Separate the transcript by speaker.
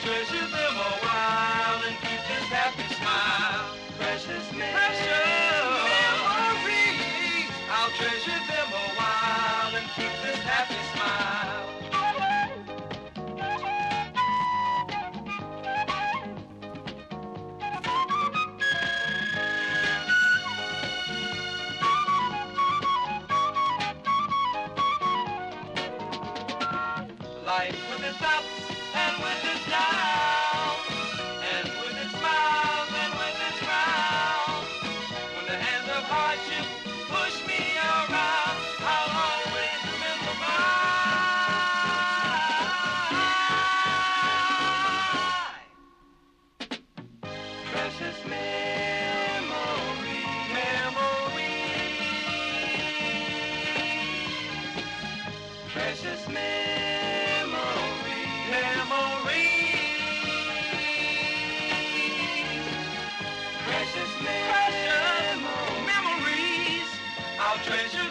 Speaker 1: treasure them a while and keep this happy smile. Precious memories. I'll treasure them a while and keep this happy smile. Life with its ups and with its downs, and with its smiles and with its frowns. When the hands of hardship push me around, I'll always remember my precious memories. Precious memories. Precious memories. I'll treasure